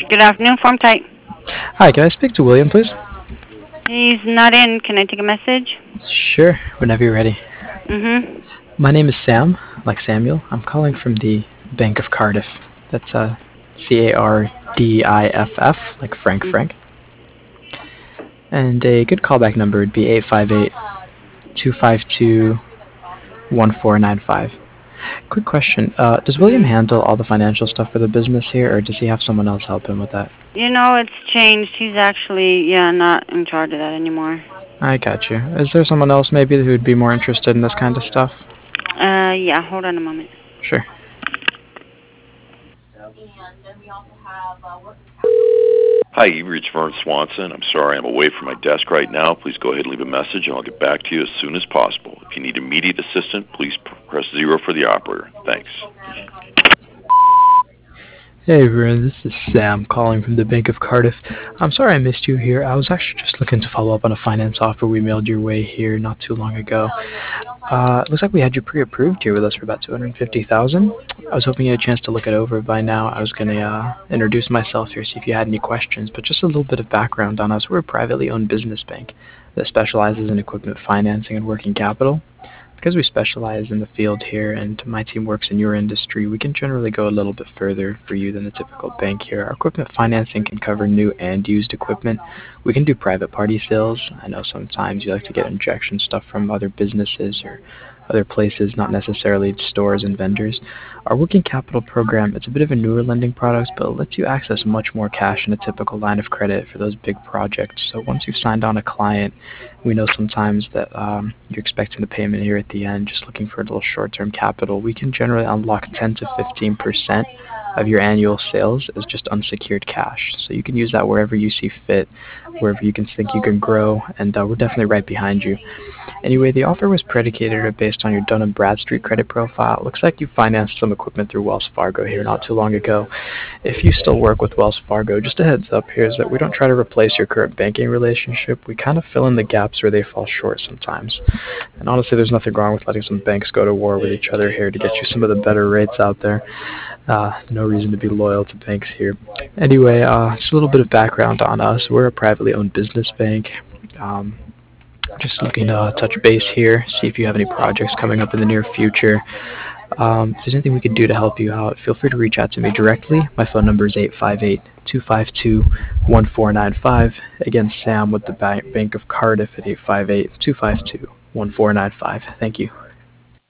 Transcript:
Good afternoon, Form Type. Hi, can I speak to William, please? He's not in. Can I take a message? Sure, whenever you're ready. Mm-hmm. My name is Sam, like Samuel. I'm calling from the Bank of Cardiff. That's Cardiff, like Frank Mm. Frank. And a good callback number would be 858-252-1495. Quick question, does William Mm-hmm. handle all the financial stuff for the business here, or does he have someone else help him with that? You know, it's changed. He's actually, not in charge of that anymore. I got you. Is there someone else maybe who would be more interested in this kind of stuff? Yeah, hold on a moment. Sure. Hi, you reached Vern Swanson. I'm sorry I'm away from my desk right now. Please go ahead and leave a message, and I'll get back to you as soon as possible. If you need immediate assistance, please press 0 for the operator. Thanks. Hey everyone, this is Sam calling from the Bank of Cardiff. I'm sorry I missed you here. I was actually just looking to follow up on a finance offer we mailed your way here not too long ago. It looks like we had you pre-approved here with us for about $250,000. I was hoping you had a chance to look it over by now. I was going to introduce myself here, see if you had any questions, but just a little bit of background on us. We're a privately owned business bank that specializes in equipment financing and working capital. Because we specialize in the field here and my team works in your industry, we can generally go a little bit further for you than the typical bank here. Our equipment financing can cover new and used equipment. We can do private party sales. I know sometimes you like to get injection stuff from other businesses or other places, not necessarily stores and vendors. Our working capital program, it's a bit of a newer lending product, but it lets you access much more cash in a typical line of credit for those big projects. So once you've signed on a client, we know sometimes that you're expecting the payment here at the end, just looking for a little short-term capital. We can generally unlock 10 to 15% of your annual sales as just unsecured cash. So you can use that wherever you see fit, wherever you can think you can grow, and we're definitely right behind you. Anyway, the offer was predicated or based on your Dun & Bradstreet credit profile. It looks like you financed some equipment through Wells Fargo here not too long ago. If you still work with Wells Fargo, just a heads up here is that we don't try to replace your current banking relationship. We kind of fill in the gaps where they fall short sometimes. And honestly, there's nothing wrong with letting some banks go to war with each other here to get you some of the better rates out there. No reason to be loyal to banks here. Anyway, just a little bit of background on us. We're a privately owned business bank. Just looking to touch base here, see if you have any projects coming up in the near future. If there's anything we could do to help you out, feel free to reach out to me directly. My phone number is 858-252-1495. Again, Sam with the Bank of Cardiff at 858-252-1495. Thank you.